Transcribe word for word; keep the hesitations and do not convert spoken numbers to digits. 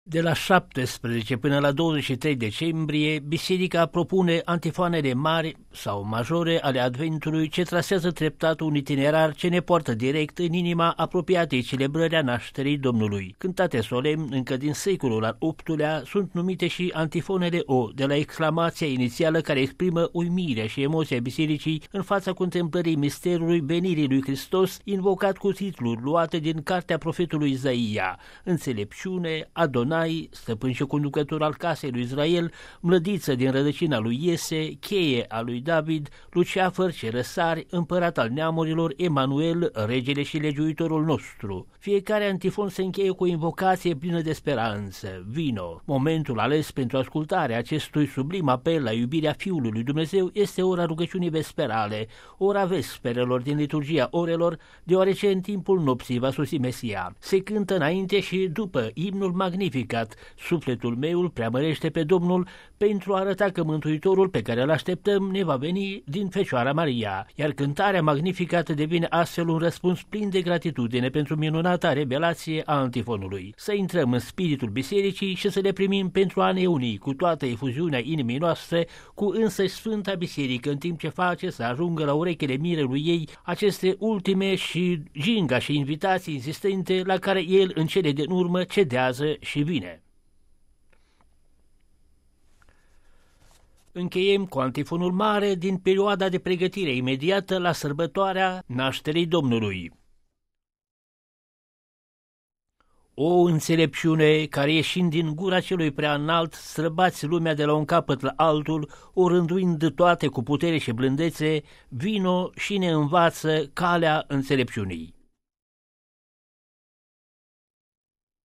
De la șaptesprezece până la douăzeci și trei decembrie, biserica propune antifoanele mari sau majore ale Adventului, ce trasează treptat un itinerar ce ne poartă direct în inima apropiatei celebrări a nașterii Domnului. Cântate solemn încă din secolul al optulea, sunt numite și antifonele O, de la exclamația inițială care exprimă uimirea și emoția bisericii în fața contemplării misterului venirii lui Hristos, invocat cu titluri luate din cartea profetului Isaia: Înțelepciune, Adonai, stăpân și conducător al casei lui Israel, mlădiță din rădăcina lui Iese, cheie a lui David, Luceafăr ce răsari, împărat al neamurilor, Emanuel, regele și legiuitorul nostru. Fiecare antifon se încheie cu o invocație plină de speranță: vino. Momentul ales pentru ascultarea acestui sublim apel la iubirea Fiului lui Dumnezeu este ora rugăciunii vesperale, ora vesperelor din liturgia orelor, deoarece în timpul nopții va sosi Mesia. Se cântă înainte și după imnul magnific: Sufletul meu preamărește pe Domnul, pentru a arăta că Mântuitorul pe care îl așteptăm ne va veni din Fecioara Maria, iar cântarea Magnificat devine astfel un răspuns plin de gratitudine pentru minunata revelație a antifonului. Să intrăm în spiritul bisericii și să le primim pentru a ne uni cu toată efuziunea inimii noastre cu însăși Sfânta Biserică, în timp ce face să ajungă la urechile mirelui ei aceste ultime și ginga și invitații insistente la care el în cele din urmă cedează și vine. Încheiem cu antifonul mare din perioada de pregătire imediată la sărbătoarea nașterii Domnului. O înțelepciune care, ieșind din gura celui prea înalt, străbați lumea de la un capăt la altul, o rânduind toate cu putere și blândețe, vino și ne învață calea înțelepciunii.